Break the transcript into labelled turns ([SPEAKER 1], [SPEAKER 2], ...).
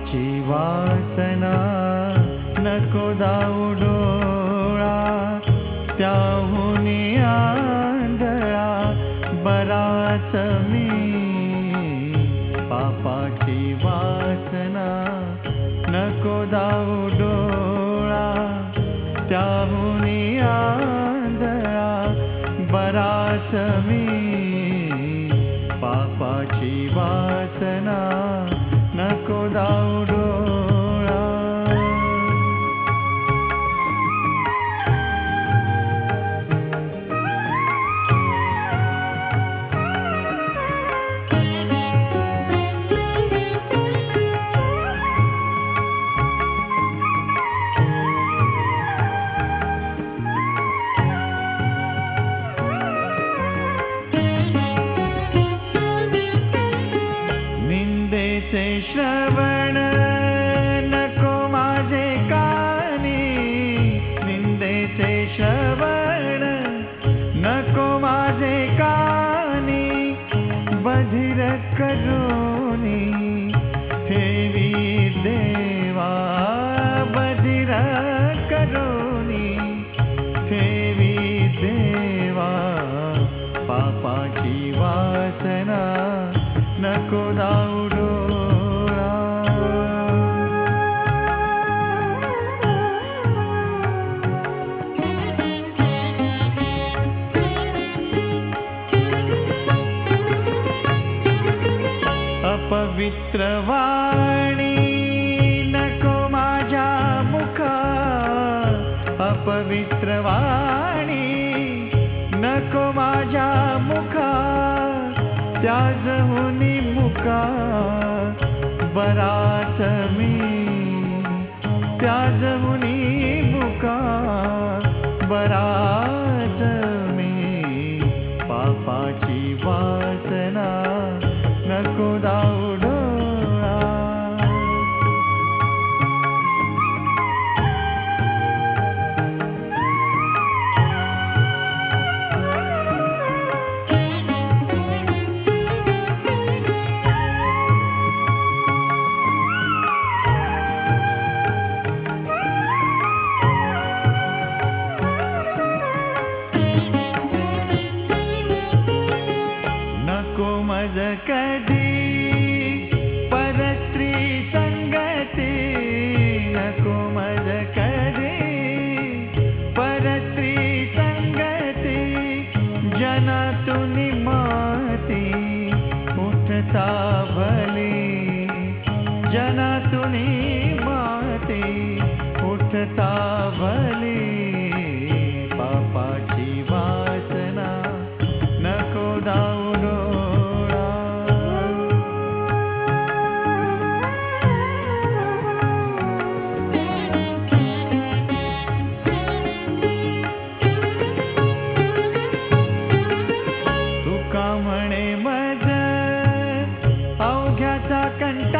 [SPEAKER 1] पापाची वासना नको दाऊ डोळा, त्याहुनी आंधळा बराच मी. पापाची वासना नको दाऊ डोळा, त्याहुनी आंधळा बराच मी. पापाची वासना नको दाऊ डोळा. निंदेचे श्रवण नको माझे कानी, निंदेचे श्रवण नको माझे कानी. बधिर करोनी ठेवी देवा, बधिर करोनी ठेवी देवा. पापाची वासना नको दाऊ डोळा. अपवित्र वाणी नको माझ्या मुखा, अपवित्र वाणी नको माझ्या मुखा. त्याजहुनी मुका बराच मी, त्याजहुनी मुका बराच मी. पापाची वासना नको दाऊ डोळा. नको मज कधी परस्त्री संगती, नको मज कधी परस्त्री संगती. जनातुनी माती उठता भली, जनातुनी माती उठता भली. पापाची वासना नको दाऊ डोळा. तुका म्हणे मज अवघ्याचा कंठ